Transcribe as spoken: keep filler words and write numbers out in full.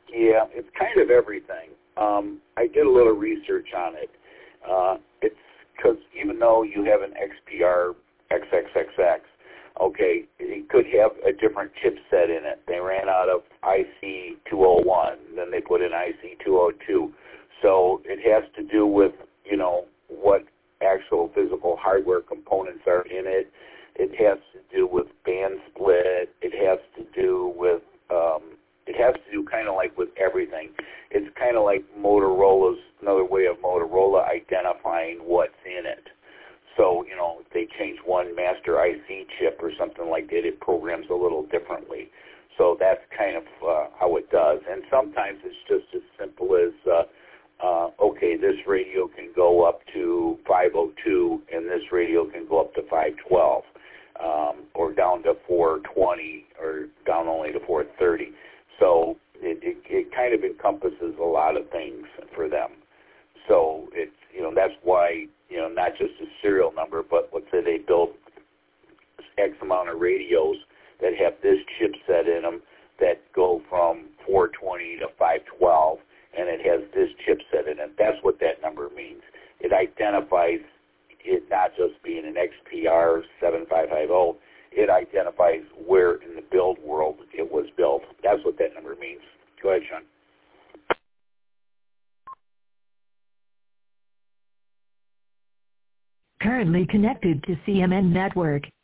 Yeah, it's kind of everything. Um, I did a little research on it. Uh, it's because even though you have an X P R X X X X, okay, it could have a different chipset in it. They ran out of I C two oh one, then they put in I C two oh two. So it has to do with, you know, what actual physical hardware components are in it. It has to do with band split. It has to do with, um, it has to do kind of like with everything. It's kind of like Motorola's, another way of Motorola identifying what's in it. So, you know, if they change one master I C chip or something like that, it programs a little differently. So that's kind of uh, how it does. And sometimes it's just as simple as, uh, uh, okay, this radio can go up to five oh two and this radio can go up to five twelve, um, or down to four twenty or down only to four thirty. So it, it, it kind of encompasses a lot of things for them. So it's, you know, that's why, you know, not just a serial number, but let's say they build X amount of radios that have this chipset in them that go from four twenty to five twelve, and it has this chipset in it. That's what that number means. It identifies it not just being an X P R seven five five zero. It identifies where in the build world it was built. That's what that number means. Go ahead, Sean. Currently connected to C M N Network.